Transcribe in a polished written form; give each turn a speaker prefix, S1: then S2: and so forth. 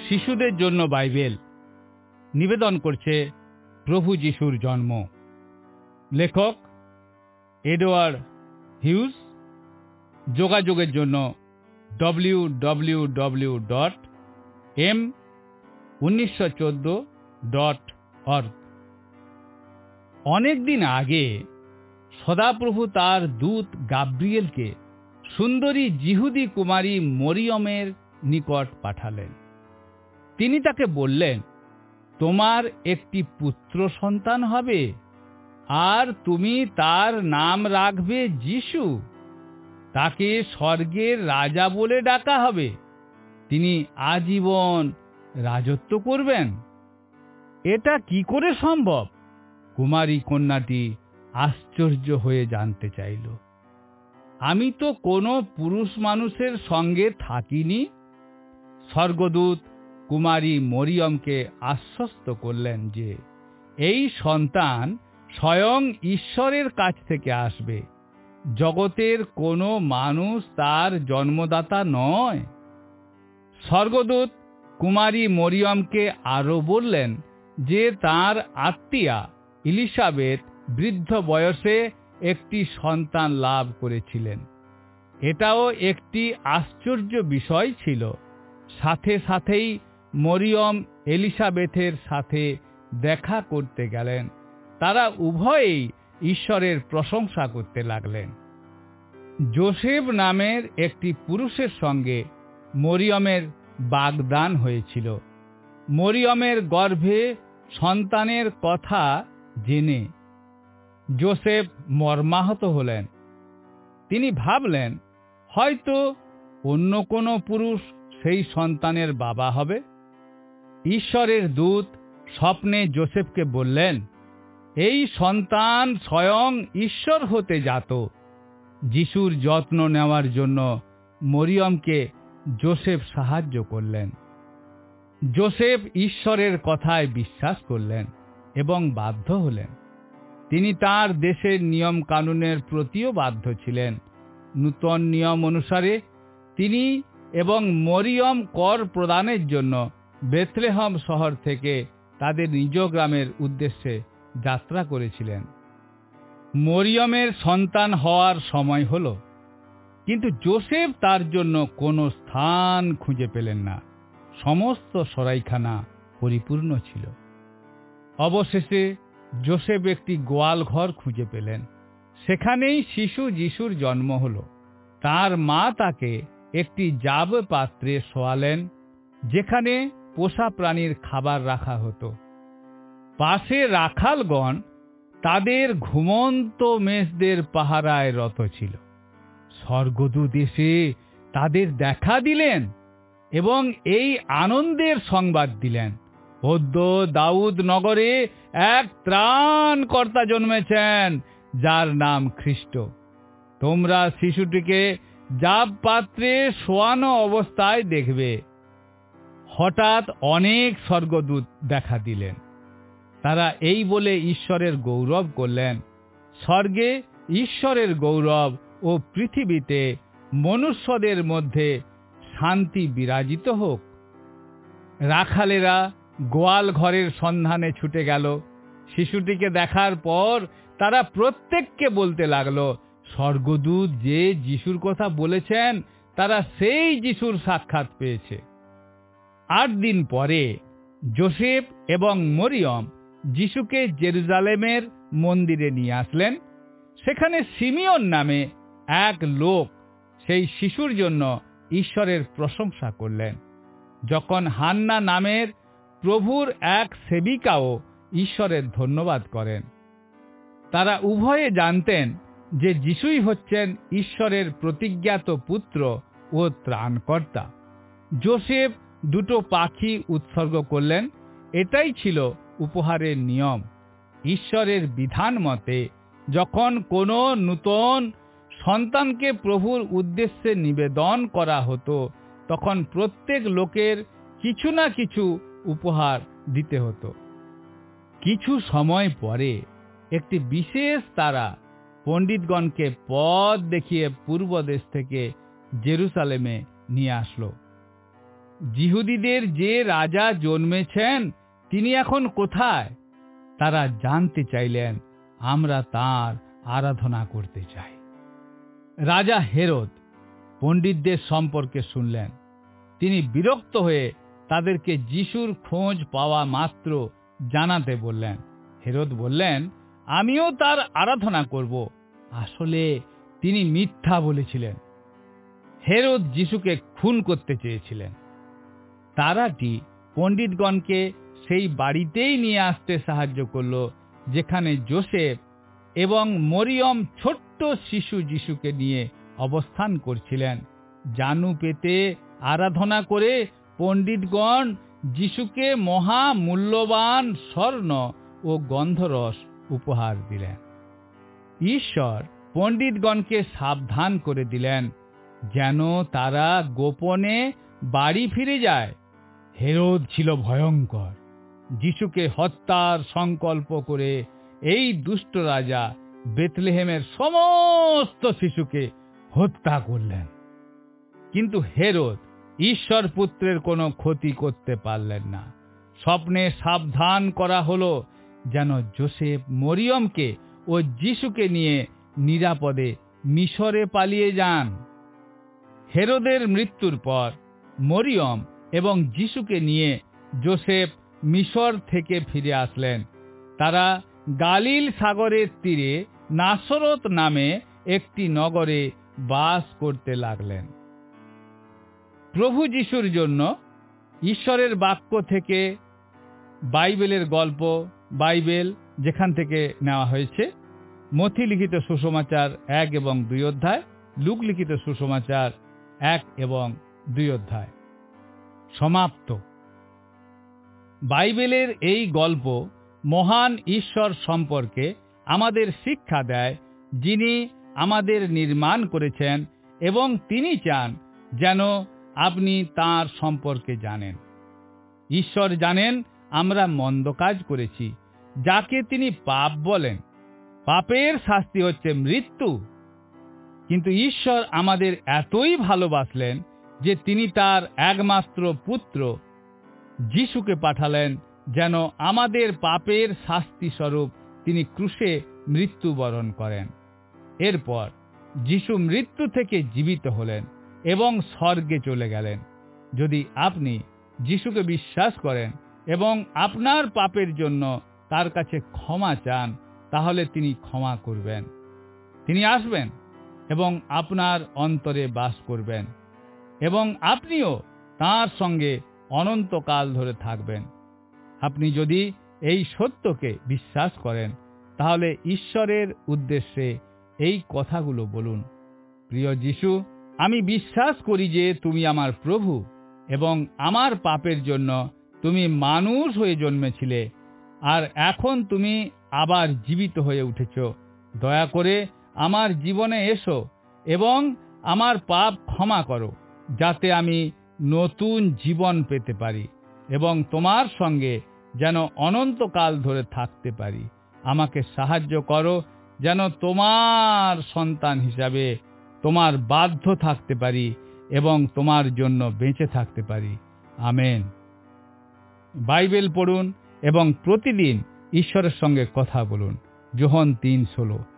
S1: শিশুদের জন্য বাইবেল নিবেদন করছে প্রভু যিশুর জন্ম। লেখক এডওয়ার্ড হিউজ। যোগাযোগের জন্য www.m1914.org। অনেক দিন আগে সদাপ্রভু তার দূত গাব্রিয়েলকে সুন্দরী যিহুদি কুমারী মরিয়মের নিকট পাঠালেন। তিনি তাকে বললেন, তোমার একটি পুত্র সন্তান হবে, আর তুমি তার নাম রাখবে যিশু। তাকে স্বর্গের রাজা বলে ডাকা হবে। তিনি আজীবন রাজত্ব করবেন। এটা কি করে সম্ভব? কুমারী কন্যাটি আশ্চর্য হয়ে জানতে চাইল। আমি তো কোনো পুরুষ মানুষের সঙ্গে থাকিনি। স্বর্গদূত কুমারী মরিয়মকে আশ্বস্ত করলেন যে এই সন্তান স্বয়ং ঈশ্বরের কাছ থেকে আসবে। জগতের কোনো মানুষ তার জন্মদাতা নয়। স্বর্গদূত কুমারী মরিয়মকে আরো বললেন যে তার আত্মীয়া ইলিসাবেত বৃদ্ধ বয়সে একটি সন্তান লাভ করেছিলেন। এটাও একটি আশ্চর্য বিষয় ছিল। সাথে সাথেই মরিয়ম এলিসাবেথের সাথে দেখা করতে গেলেন। তারা উভয়েই ঈশ্বরের প্রশংসা করতে লাগলেন। যোসেফ নামের একটি পুরুষের সঙ্গে মরিয়মের বাগদান হয়েছিল। মরিয়মের গর্ভে সন্তানের কথা জেনে যোসেফ মর্মাহত হলেন। তিনি ভাবলেন, হয়তো অন্য কোনো পুরুষ সেই সন্তানের বাবা হবে। ঈশ্বরের দূত স্বপ্নে যোসেফকে বললেন, এই সন্তান স্বয়ং ঈশ্বর হতে জাত। যিশুর যত্ন নেওয়ার জন্য মরিয়মকে যোসেফ সাহায্য করলেন। যোসেফ ঈশ্বরের কথায় বিশ্বাস করলেন এবং বাধ্য হলেন। তিনি তার দেশের নিয়ম কানুনের প্রতিও বাধ্য ছিলেন। নূতন নিয়ম অনুসারে তিনি এবং মরিয়ম কর প্রদানের জন্য বেথলেহম শহর থেকে তাদের নিজ গ্রামের উদ্দেশ্যে যাত্রা করেছিলেন। মরিয়মের সন্তান হওয়ার সময় হল, কিন্তু যোসেফ তার জন্য কোনো স্থান খুঁজে পেলেন না। সমস্ত সরাইখানা পরিপূর্ণ ছিল। অবশেষে যোসেফ একটি গোয়াল ঘর খুঁজে পেলেন। সেখানেই শিশু যিশুর জন্ম হল। তার মা তাকে একটি জাব পাত্রে শোয়ালেন, যেখানে পোষা প্রাণীর খাবার রাখা হতো। পাশে রাখালগণ তাদের ঘুমন্ত মেষদের পাহারায় রত ছিল। স্বর্গদূত এসে তাদের দেখা দিলেন এবং এই আনন্দের সংবাদ দিলেন, অদ্য দাউদ নগরে এক ত্রাণকর্তা জন্মেছেন, যার নাম খ্রিস্ট। তোমরা শিশুটিকে জাব পাত্রে শোয়ানো অবস্থায় দেখবে। হঠাৎ অনেক স্বর্গদূত দেখা দিলেন। তারা এই বলে ঈশ্বরের গৌরব করলেন, স্বর্গে ঈশ্বরের গৌরব ও পৃথিবীতে মনুষ্যদের মধ্যে শান্তি বিরাজিত হোক। রাখালেরা গোয়াল ঘরের সন্ধানে ছুটে গেল। শিশুটিকে দেখার পর তারা প্রত্যেককে বলতে লাগলো, স্বর্গদূত যে যিশুর কথা বলেছেন, তারা সেই যিশুর সাক্ষাৎ পেয়েছে। 8 দিন পরে যোসেফ এবং মরিয়ম যিশুকে জেরুজালেমের মন্দিরে নিয়ে আসলেন। সেখানে সিমিয়ন নামে এক লোক সেই শিশুর জন্য ঈশ্বরের প্রশংসা করলেন। যখন হান্না নামের প্রভুর এক সেবিকাও ঈশ্বরের ধন্যবাদ করেন। তারা উভয়ে জানতেন যে যিশুই হচ্ছেন ঈশ্বরের প্রতিজ্ঞাত পুত্র ও ত্রাণকর্তা। যোসেফ 2 পাখি উৎসর্গ করলেন। এটাই ছিল উপহারের নিয়ম। ঈশ্বরের বিধান মতে যখন কোনো নূতন সন্তানকে প্রভুর উদ্দেশ্যে নিবেদন করা হতো, তখন প্রত্যেক লোকের কিছু না কিছু উপহার দিতে হতো। কিছু সময় পরে একটি বিশেষ তারা পণ্ডিতগণকে পথ দেখিয়ে পূর্ব দেশ থেকে জেরুসালেমে নিয়ে আসলো। যিহুদীদের যে রাজা জন্মেছেন তিনি এখন কোথায়? তারা জানতে চাইলেন, আমরা তাঁর আরাধনা করতে চাই। রাজা হেরোদ পণ্ডিতদের সম্পর্কে শুনলেন। তিনি বিরক্ত হয়ে তাদেরকে যিশুর খোঁজ পাওয়া মাত্র জানাতে বললেন। হেরোদ বললেন, আমিও তার আরাধনা করব। আসলে তিনি মিথ্যা বলেছিলেন। হেরোদ যিশুকে খুন করতে চেয়েছিলেন। তারাটি পণ্ডিতগণকে সেই বাড়িতেই নিয়ে আসতে সাহায্য করল যেখানে যোসেফ এবং মরিয়ম ছোট্ট শিশু যিশুকে নিয়ে অবস্থান করছিলেন। জানু পেতে আরাধনা করে পণ্ডিতগণ যিশুকে মহা মূল্যবান স্বর্ণ ও গন্ধরস উপহার দিলেন। ঈশ্বর পণ্ডিতগণকে সাবধান করে দিলেন যেন তারা গোপনে বাড়ি ফিরে যায়। হেরোদ ছিল ভয়ঙ্কর। যিশুকে হত্যার সংকল্প করে এই দুষ্ট রাজা বেথলেহেমের সমস্ত শিশুকে হত্যা করলেন। কিন্তু হেরোদ ঈশ্বর পুত্রের কোনো ক্ষতি করতে পারলেন না। স্বপ্নে সাবধান করা হলো যেন যোসেফ মরিয়মকে ও যিশুকে নিয়ে নিরাপদে মিশরে পালিয়ে যান। হেরোদের মৃত্যুর পর মরিয়ম এবং যিশুকে নিয়ে যোসেফ মিশর থেকে ফিরে আসলেন। তারা গালিল সাগরের তীরে নাসরত নামে একটি নগরে বাস করতে লাগলেন। প্রভু যিশুর জন্য ঈশ্বরের বাক্য থেকে বাইবেলের গল্প, বাইবেল যেখান থেকে নেওয়া হয়েছে, মথি লিখিত সুসমাচার 1 এবং 2 অধ্যায়, লুক লিখিত সুসমাচার 1 এবং 2 অধ্যায়। সমাপ্ত। বাইবেলের এই গল্প মহান ঈশ্বর সম্পর্কে আমাদের শিক্ষা দেয়, যিনি আমাদের নির্মাণ করেছেন এবং তিনি চান যেন আপনি তাঁর সম্পর্কে জানেন। ঈশ্বর জানেন আমরা মন্দ কাজ করেছি, যাকে তিনি পাপ বলেন। পাপের শাস্তি হচ্ছে মৃত্যু। কিন্তু ঈশ্বর আমাদের এতই ভালোবাসলেন যে তিনি তার একমাত্র পুত্র যিশুকে পাঠালেন যেন আমাদের পাপের শাস্তি স্বরূপ তিনি ক্রুশে মৃত্যুবরণ করেন। এরপর যিশু মৃত্যু থেকে জীবিত হলেন এবং স্বর্গে চলে গেলেন। যদি আপনি যিশুকে বিশ্বাস করেন এবং আপনার পাপের জন্য তার কাছে ক্ষমা চান, তাহলে তিনি ক্ষমা করবেন। তিনি আসবেন এবং আপনার অন্তরে বাস করবেন এবং আপনিও তাঁর সঙ্গে অনন্তকাল ধরে থাকবেন। আপনি যদি এই সত্যকে বিশ্বাস করেন, তাহলে ঈশ্বরের উদ্দেশ্যে এই কথাগুলো বলুন। প্রিয় যিশু, আমি বিশ্বাস করি যে তুমি আমার প্রভু এবং আমার পাপের জন্য তুমি মানুষ হয়ে জন্মেছিলে আর এখন তুমি আবার জীবিত হয়ে উঠেছ। দয়া করে আমার জীবনে এসো এবং আমার পাপ ক্ষমা করো, যাতে আমি নতুন জীবন পেতে পারি এবং তোমার সঙ্গে যেন অনন্তকাল ধরে থাকতে পারি। আমাকে সাহায্য করো যেন তোমার সন্তান হিসাবে তোমার বাধ্য থাকতে পারি এবং তোমার জন্য বেঁচে থাকতে পারি। আমেন। বাইবেল পড়ুন এবং প্রতিদিন ঈশ্বরের সঙ্গে কথা বলুন। যোহন 3:16।